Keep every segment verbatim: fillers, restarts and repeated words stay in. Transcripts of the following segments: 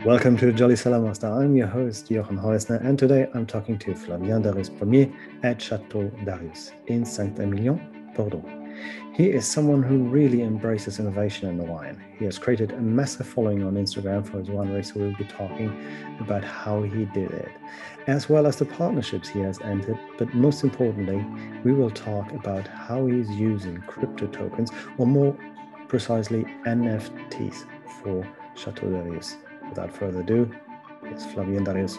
Welcome to Jolly Salamaster. I'm your host, Jochen Heusner, and today I'm talking to Flavien Darius Premier at Chateau Darius in Saint-Emilion, Bordeaux. He is someone who really embraces innovation in the wine. He has created a massive following on Instagram for his winery, so we'll be talking about how he did it, as well as the partnerships he has entered. But most importantly, we will talk about how he's using crypto tokens, or more precisely N F Ts, for Chateau Darius. Without further ado, it's Flavien Darius.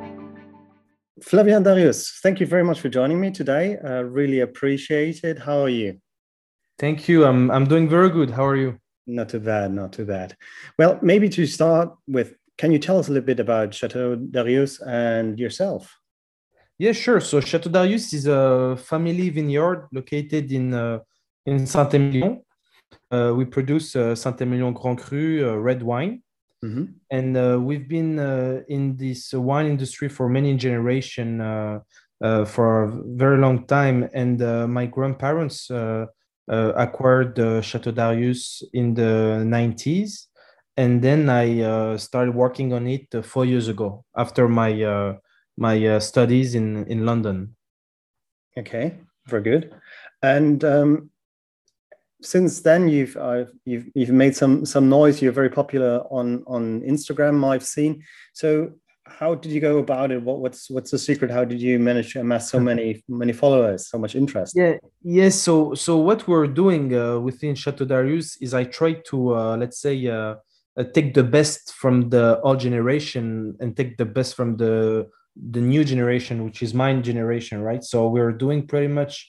Flavien Darius, thank you very much for joining me today. I uh, really appreciate it. How are you? Thank you. I'm I'm doing very good. How are you? Not too bad, not too bad. Well, maybe to start with, can you tell us a little bit about Chateau Darius and yourself? Yeah, sure. So Chateau Darius is a family vineyard located in uh, in Saint-Emilion. Uh, we produce uh, Saint-Emilion Grand Cru uh, red wine. Mm-hmm. And uh, we've been uh, in this wine industry for many generations, uh, uh, for a very long time. And uh, my grandparents uh, uh, acquired uh, Chateau Darius in the nineties. And then I uh, started working on it uh, four years ago after my uh, my uh, studies in, in London. Okay, very good. And um, since then, you've uh, you've you've made some some noise. You're very popular on on Instagram, I've seen. So, how did you go about it? What what's what's the secret? How did you manage to amass so many many followers, so much interest? Yeah, yes. So so what we're doing uh, within Chateau Darius is I try to uh, let's say uh, uh, take the best from the old generation and take the best from the the new generation, which is my generation, right? So we're doing pretty much.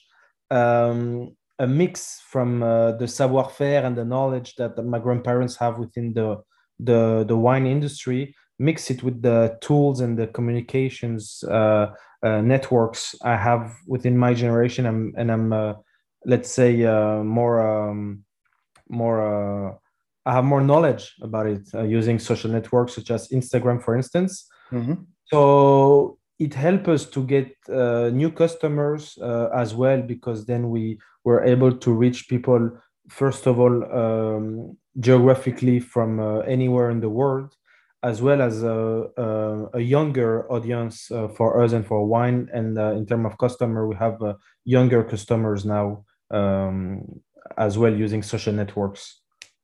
Um, a mix from uh, the savoir-faire and the knowledge that my grandparents have within the, the, the wine industry, mix it with the tools and the communications uh, uh, networks I have within my generation. I'm, and I'm, uh, let's say, uh, more, um, more, uh, I have more knowledge about it uh, using social networks such as Instagram, for instance. Mm-hmm. So it helps us to get uh, new customers uh, as well, because then we were able to reach people, first of all, um, geographically from uh, anywhere in the world, as well as a, a, a younger audience uh, for us and for wine. And uh, in terms of customer, we have uh, younger customers now um, as well using social networks.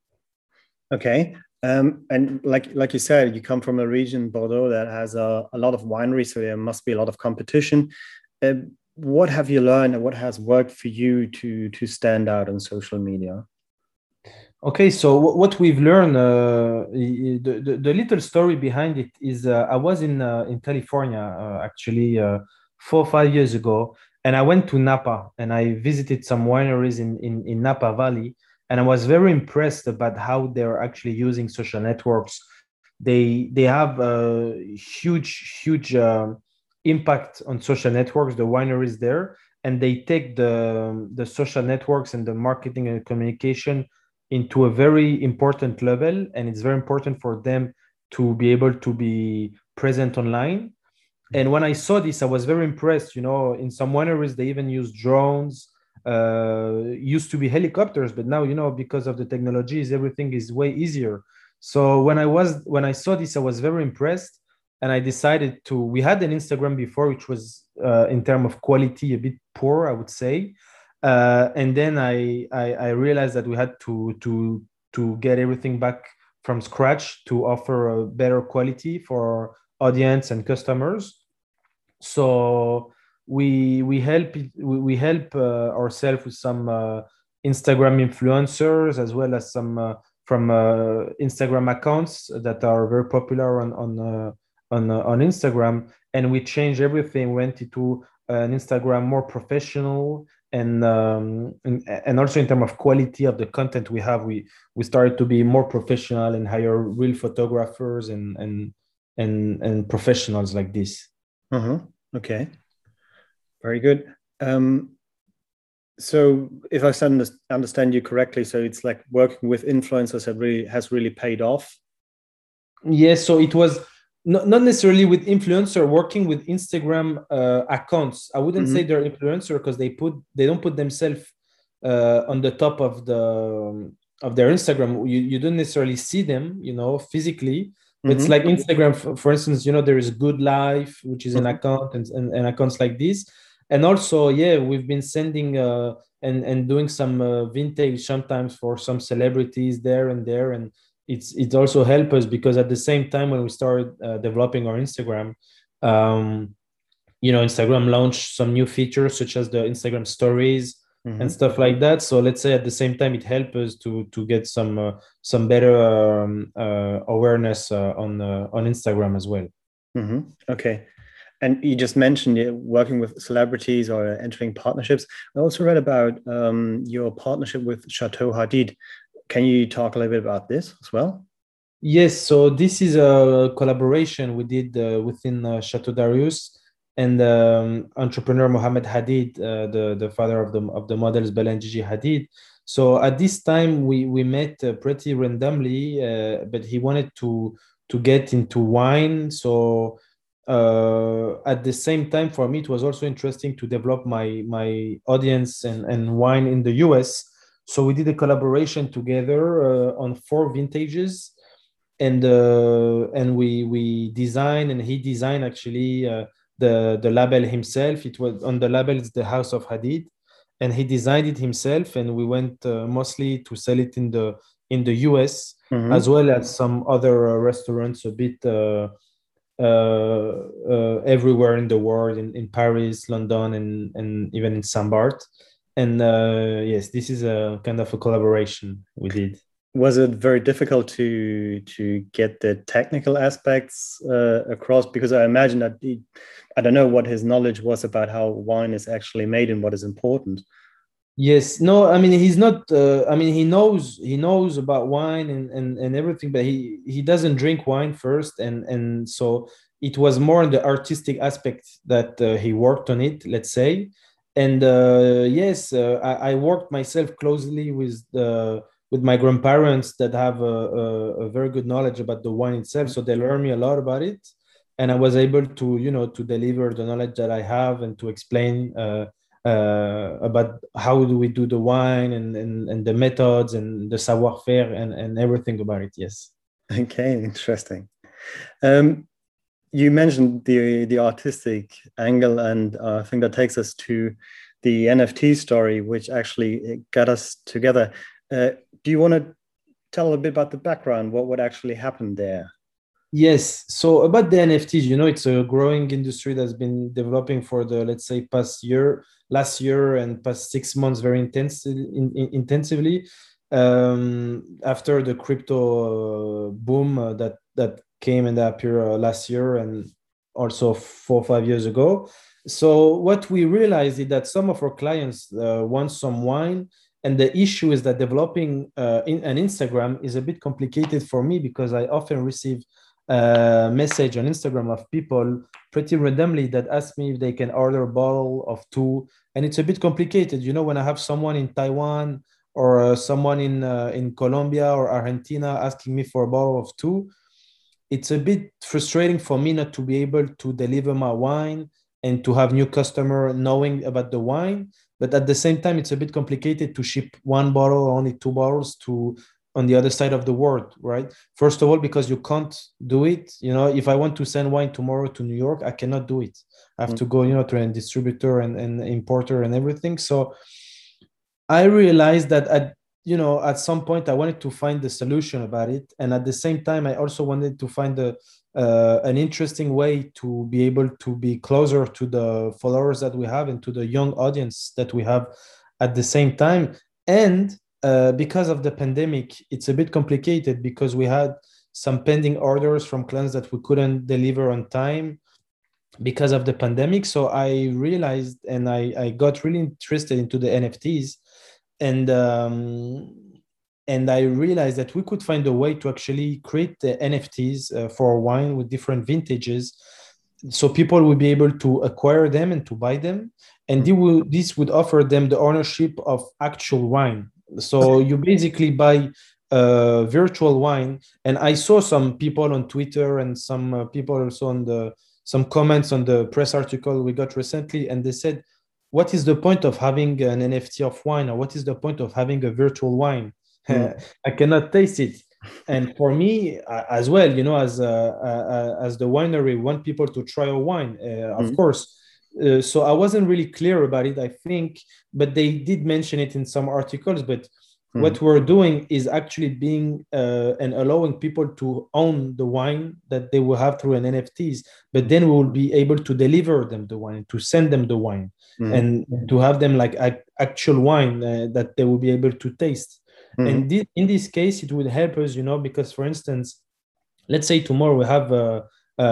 Okay. Um, and like like you said, you come from a region, Bordeaux, that has a, a lot of wineries, so there must be a lot of competition. Uh, what have you learned and what has worked for you to to stand out on social media? Okay, so what we've learned, uh, the, the, the little story behind it is uh, I was in uh, in California uh, actually uh, four or five years ago, and I went to Napa and I visited some wineries in, in, in Napa Valley. And I was very impressed about how they're actually using social networks. They they have a huge, huge uh, impact on social networks, the wineries there, and they take the, the social networks and the marketing and communication into a very important level. And it's very important for them to be able to be present online. And when I saw this, I was very impressed. You know, in some wineries, they even use drones. Uh, used to be helicopters, but now, you know, because of the technologies, everything is way easier. So when I was when I saw this, I was very impressed, and I decided to. We had an Instagram before, which was uh, in terms of quality a bit poor, I would say. Uh, and then I, I I realized that we had to to to get everything back from scratch to offer a better quality for audience and customers. So we we help we, we help uh, ourselves with some uh, Instagram influencers, as well as some uh, from uh, Instagram accounts that are very popular on on uh, on, uh, on Instagram, and we changed everything. Went into an Instagram more professional, and um, and, and also in terms of quality of the content we have, we we started to be more professional and hire real photographers and and and and professionals like this. Uh-huh. Okay. Very good. Um, so if I understand you correctly, so it's like working with influencers have really, has really paid off? Yes, so it was not, not necessarily with influencer, working with Instagram uh, accounts. I wouldn't mm-hmm. say they're influencer because they put they don't put themselves uh, on the top of the of their Instagram. You, you don't necessarily see them, you know, physically, It's Mm-hmm. like Instagram, for, for instance, you know, there is Good Life, which is an Mm-hmm. account, and, and, and accounts like this. And also, yeah, we've been sending uh, and, and doing some uh, vintage sometimes for some celebrities there and there. And it's it also helped us because at the same time when we started uh, developing our Instagram, um, you know, Instagram launched some new features such as the Instagram stories and Mm-hmm. stuff like that. So let's say at the same time, it helps us to to get some uh, some better um, uh, awareness uh, on uh, on Instagram as well. Mm-hmm. Okay. And you just mentioned uh, working with celebrities or entering partnerships. I also read about um, your partnership with Chateau Hadid. Can you talk a little bit about this as well? Yes, so this is a collaboration we did uh, within uh, Chateau Darius and um, entrepreneur Mohammed Hadid, uh, the the father of the of the models Bella and Gigi Hadid. So at this time we we met uh, pretty randomly, uh, but he wanted to to get into wine. So uh, at the same time, for me, it was also interesting to develop my my audience and and wine in the U S. So we did a collaboration together uh, on four vintages and uh, and we we designed and he designed actually uh, the the label himself. It was on the label it's the House of Hadid, and he designed it himself. And we went uh, mostly to sell it in the in the U S as Mm-hmm. well as some other uh, restaurants a bit uh, uh, uh, everywhere in the world, in, in Paris, London, and and even in Saint Barth. And uh, yes, this is a kind of a collaboration we did. Was it very difficult to to get the technical aspects uh, across? Because I imagine that he, I don't know what his knowledge was about how wine is actually made and what is important. Yes, no, I mean he's not. Uh, I mean he knows he knows about wine and, and and everything, but he he doesn't drink wine first, and and so it was more on the artistic aspect that uh, he worked on it. Let's say, and uh, yes, uh, I, I worked myself closely with the with my grandparents that have a, a, a very good knowledge about the wine itself, so they learned me a lot about it, and I was able to you know to deliver the knowledge that I have and to explain. Uh, uh, about how do we do the wine and, and, and the methods and the savoir-faire and, and everything about it. Yes. Okay, interesting. Um, you mentioned the the artistic angle, and uh, I think that takes us to the N F T story, which actually got us together. Uh, do you want to tell a bit about the background? What what actually happened there? Yes. So about the N F Ts, you know, it's a growing industry that's been developing for the, let's say, past year, last year and past six months very intensely, in, in, intensively. Um, after the crypto uh, boom uh, that that came and appeared uh, last year and also four or five years ago. So what we realized is that some of our clients uh, want some wine, and the issue is that developing uh, in an Instagram is a bit complicated for me because I often receive a message on Instagram of people pretty randomly that ask me if they can order a bottle of two, and it's a bit complicated. You know, when I have someone in Taiwan or uh, someone in uh, in Colombia or Argentina asking me for a bottle of two, it's a bit frustrating for me not to be able to deliver my wine and to have new customer knowing about the wine. But at the same time, it's a bit complicated to ship one bottle or only two bottles to on the other side of the world, right? First of all, because you can't do it. You know, if I want to send wine tomorrow to New York, I cannot do it. I have Mm. to go, you know, to a distributor and, and importer and everything. So I realized that at you know at some point I wanted to find the solution about it, and at the same time I also wanted to find a uh, an interesting way to be able to be closer to the followers that we have and to the young audience that we have at the same time. And uh, because of the pandemic, it's a bit complicated because we had some pending orders from clients that we couldn't deliver on time because of the pandemic. So I realized and I, I got really interested into the N F Ts, and um, and I realized that we could find a way to actually create the N F Ts uh, for wine with different vintages, so people will be able to acquire them and to buy them, and they will, this would offer them the ownership of actual wine. So you basically buy uh, virtual wine, and I saw some people on Twitter and some uh, people also on the some comments on the press article we got recently, and they said, what is the point of having an N F T of wine, or what is the point of having a virtual wine? Mm. I cannot taste it. And for me uh, as well, you know, as uh, uh, as the winery, we want people to try a wine, uh, of Mm. course. Uh, so I wasn't really clear about it, I think, but they did mention it in some articles. But Mm. what we're doing is actually being uh, and allowing people to own the wine that they will have through an N F Ts, but then we will be able to deliver them the wine, to send them the wine, Mm. and to have them like a- actual wine uh, that they will be able to taste. Mm. And this, in this case, it would help us, you know, because for instance, let's say tomorrow we have, a,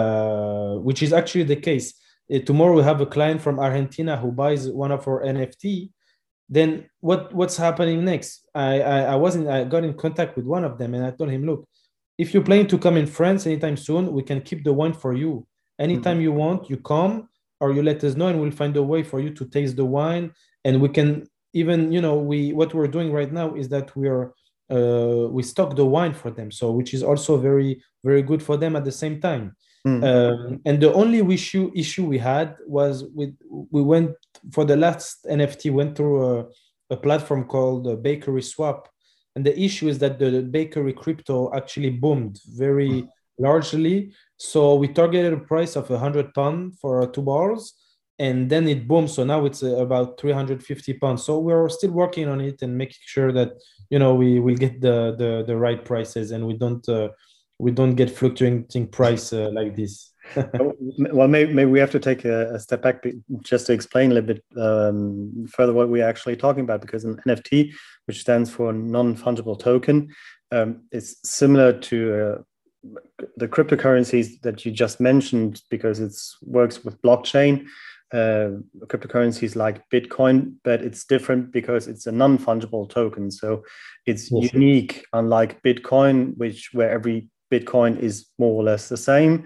uh, which is actually the case. Uh, tomorrow we have a client from Argentina who buys one of our N F T. Then what what's happening next? I, I I wasn't I got in contact with one of them and I told him, look, if you're planning to come in France anytime soon, we can keep the wine for you. Anytime Mm. you want, you come or you let us know and we'll find a way for you to taste the wine. And we can even, you know, we what we're doing right now is that we are uh, we stock the wine for them, so which is also very very good for them at the same time. Mm. Um, and the only issue issue we had was with we went for the last N F T went through a, a platform called uh, Bakery Swap, and the issue is that the Bakery crypto actually boomed very largely. So we targeted a price of a hundred pound for uh, two bars, and then it boomed. So now it's uh, about three hundred fifty pounds. So we're still working on it and making sure that, you know, we will get the the, the right prices and we don't uh, we don't get fluctuating price uh, like this. Well, maybe, maybe we have to take a, a step back just to explain a little bit um, further what we're actually talking about, because an N F T, which stands for non-fungible token, um, is similar to uh, the cryptocurrencies that you just mentioned, because it works with blockchain. Uh, cryptocurrencies like Bitcoin, but it's different because it's a non-fungible token. So it's yes. unique, unlike Bitcoin, which where every Bitcoin is more or less the same.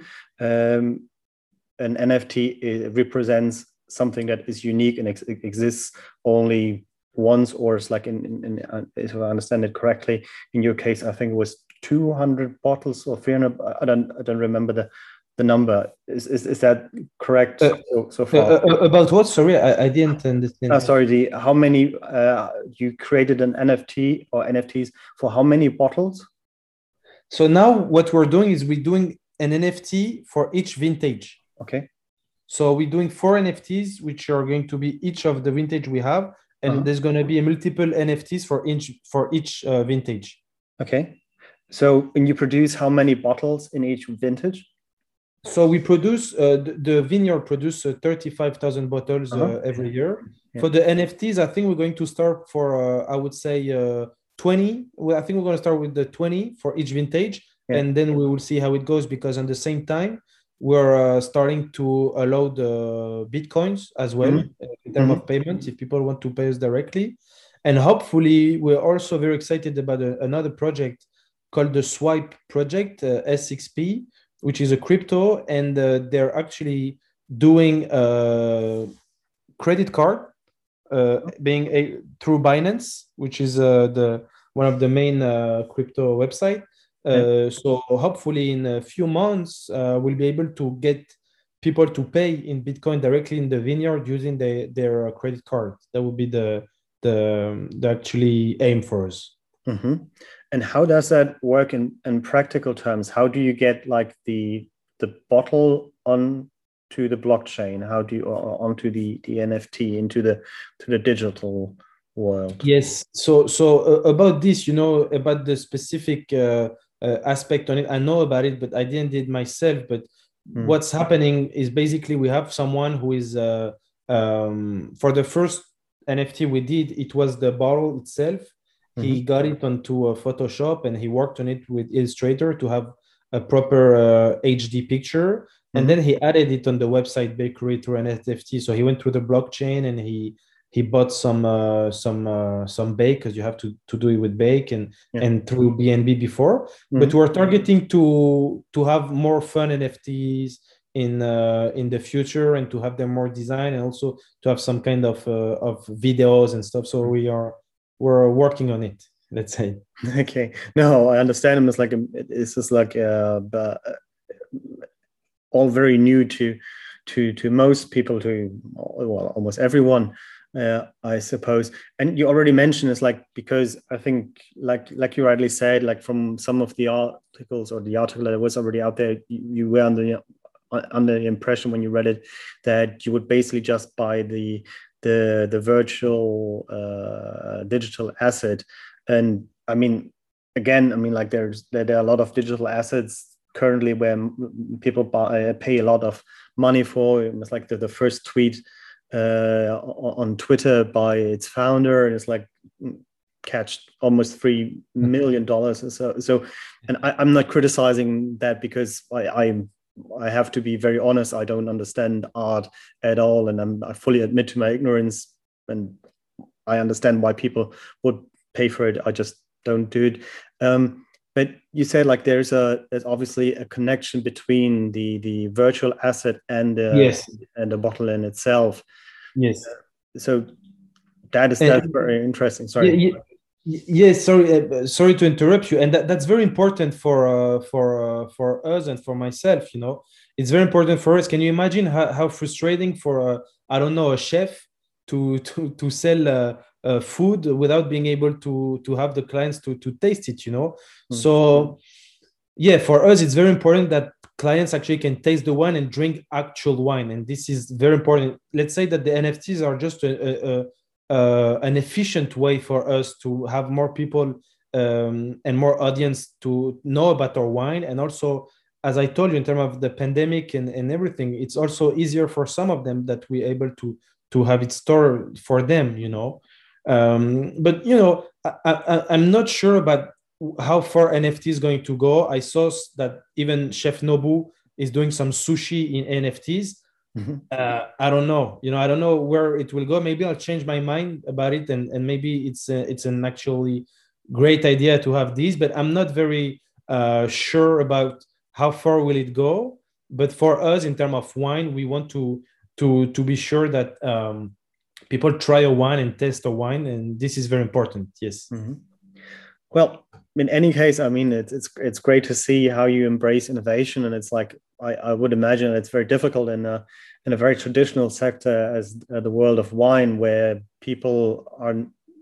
Um, an N F T represents something that is unique and ex exists only once, or it's like in, in, in uh, if I understand it correctly, in your case, I think it was two hundred bottles or three hundred. I don't, I don't remember the the number. Is is, is that correct uh, so, so far? Uh, uh, about what? Sorry, I, I didn't understand. Oh, sorry, the how many uh, you created an N F T or N F Ts for how many bottles? So now what we're doing is we're doing an N F T for each vintage. Okay. So we're doing four N F Ts, which are going to be each of the vintage we have, and uh-huh. there's going to be a multiple N F Ts for each for each uh, vintage. Okay. So when you produce how many bottles in each vintage? So we produce uh, the, the vineyard produce uh, thirty-five thousand bottles uh-huh. uh, every year. Yeah. For the N F Ts, I think we're going to start for uh, I would say uh, twenty. Well, I think we're going to start with the twenty for each vintage, yeah. and then we will see how it goes, because at the same time we're uh, starting to allow the Bitcoins as well mm-hmm. in terms mm-hmm. of payments if people want to pay us directly. And hopefully we're also very excited about a, another project called the Swipe project, uh, S X P, which is a crypto, and uh, they're actually doing a credit card uh, being a, through Binance, which is uh, the one of the main uh, crypto website. Uh, so hopefully in a few months, uh, we'll be able to get people to pay in Bitcoin directly in the vineyard using the, their credit card. That would be the, the, the actually aim for us. Mm-hmm. And how does that work in, in practical terms? How do you get like the the bottle on to the blockchain? How do you uh, onto the, the N F T into the to the digital world? Yes. So so uh, about this, you know, about the specific uh, uh, aspect on it, I know about it, but I didn't do it myself. But mm. what's happening is basically we have someone who is uh, um, for the first N F T we did, it was the bottle itself. He mm-hmm. got it onto a Photoshop and he worked on it with Illustrator to have a proper uh, H D picture. And mm-hmm. then he added it on the website Bakery through an N F T. So he went through the blockchain and he he bought some uh, some uh, some bake, because you have to, to do it with bake and yeah. and through B N B before. Mm-hmm. But we're targeting to to have more fun N F Ts in uh, in the future, and to have them more design, and also to have some kind of uh, of videos and stuff. So we are we're working on it, let's say. Okay. No, I understand him. It's like, a, it's just like uh, all very new to, to, to most people, to, well, almost everyone. uh, I suppose. And you already mentioned it's like, because I think like like you rightly said, like from some of the articles or the article that was already out there, you, you were under the under the impression when you read it that you would basically just buy the the the virtual uh, digital asset. And I mean, again, I mean, like there's there, there are a lot of digital assets currently where people buy, pay a lot of money for. It was like the, the first tweet uh, on Twitter by its founder, and it's like catched almost three million dollars. So, so, and I, I'm not criticizing that because I, I, I have to be very honest. I don't understand art at all, and I'm, I fully admit to my ignorance, and I understand why people would pay for it. I just don't do it. Um, but you said like there's a there's obviously a connection between the the virtual asset and the Yes. and the bottle in itself. Yes. So that is that's and, very interesting. Sorry. Yeah, yeah, yes. Sorry. Uh, sorry to interrupt you. And that, that's very important for uh, for uh, for us and for myself. You know, it's very important for us. Can you imagine how, how frustrating for uh, I don't know, a chef to to to sell uh, uh, food without being able to to have the clients to to taste it? You know. Mm-hmm. So yeah, for us it's very important that clients actually can taste the wine and drink actual wine, and this is very important. Let's say that the N F Ts are just a, a, a uh, an efficient way for us to have more people um, and more audience to know about our wine. And also, as I told you, in terms of the pandemic and, and everything, it's also easier for some of them that we're able to to have it stored for them, you know. Um, but you know, I, I, I'm not sure about how far N F T is going to go. I saw that even Chef Nobu is doing some sushi in N F Ts. Mm-hmm. Uh, I don't know. You know, I don't know where it will go. Maybe I'll change my mind about it, and, and maybe it's a, it's an actually great idea to have these. But I'm not very uh, sure about how far will it go. But for us, in terms of wine, we want to to to be sure that um, people try a wine and taste a wine, and this is very important. Yes. Mm-hmm. Well, in any case, I mean, it's it's it's great to see how you embrace innovation, and it's like I, I would imagine it's very difficult in a in a very traditional sector as uh, the world of wine, where people are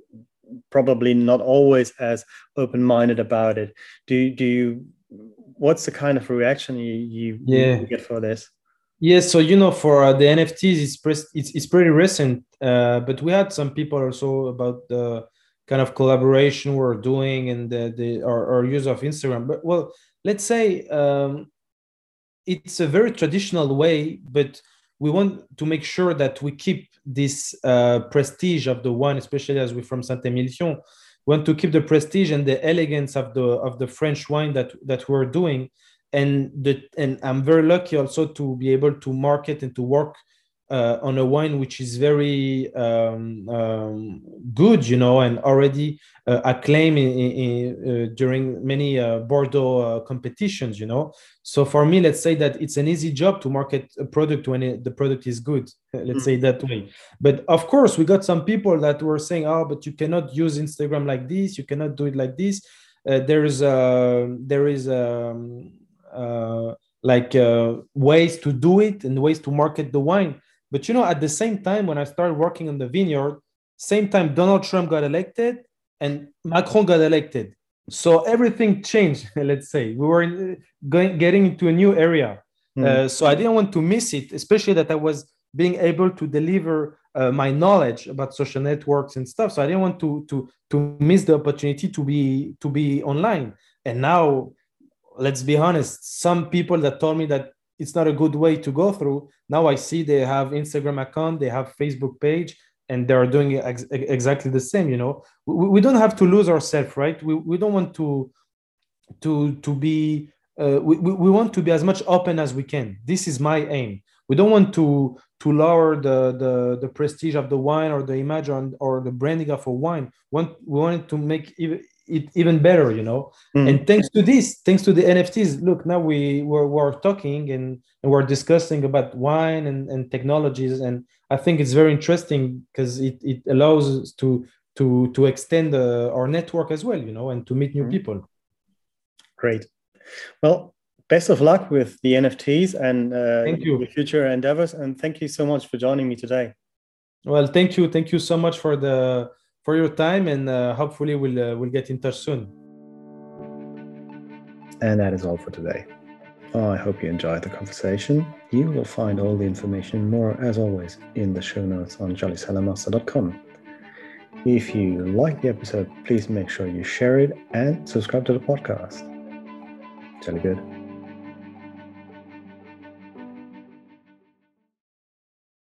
probably not always as open-minded about it. Do do you? What's the kind of reaction you you, yeah. you get for this? Yes, yeah, so you know, for uh, the N F Ts, it's pre- it's it's pretty recent, uh, but we had some people also about the kind of collaboration we're doing and the, the our, our use of Instagram. But well, let's say um, it's a very traditional way, but we want to make sure that we keep this uh, prestige of the wine, especially as we're from Saint-Émilion. We want to keep the prestige and the elegance of the of the French wine that that we're doing. And the and I'm very lucky also to be able to market and to work uh, on a wine which is very um, um, good, you know, and already uh, acclaimed in, in, uh, during many uh, Bordeaux uh, competitions, you know. So for me, let's say that it's an easy job to market a product when it, the product is good. Let's mm-hmm. say that way. But of course, we got some people that were saying, "Oh, but you cannot use Instagram like this. You cannot do it like this." Uh, there is a there is a uh, like uh, ways to do it and ways to market the wine. But, you know, at the same time, when I started working on the vineyard, same time Donald Trump got elected and Macron got elected. So everything changed, let's say. We were in, going, getting into a new area. Mm. Uh, so I didn't want to miss it, especially that I was being able to deliver uh, my knowledge about social networks and stuff. So I didn't want to, to, to miss the opportunity to be, to be online. And now, let's be honest, some people that told me that it's not a good way to go through, now I see they have Instagram account, they have Facebook page, and they're doing ex- exactly the same, you know. We, we don't have to lose ourselves, right? We, we don't want to, to, to be, uh, we, we want to be as much open as we can. This is my aim. We don't want to, to lower the, the, the prestige of the wine or the image or, or the branding of a wine. We want, we want to make even, it even better, you know. Mm. And thanks to this, thanks to the N F Ts, look, now we we're, we're talking and, and we're discussing about wine and, and technologies, and I think it's very interesting because it, it allows us to to to extend uh, our network as well, you know, and to meet new mm. people. Great. Well, best of luck with the N F Ts and uh, thank you. your future endeavors, and thank you so much for joining me today. Well, thank you, thank you so much for the for your time, and uh, hopefully we'll uh, we'll get in touch soon. And that is all for today. I hope you enjoyed the conversation. You will find all the information more, as always, in the show notes on jolly sailor master dot com. If you like the episode, please make sure you share it and subscribe to the podcast. Jolly good.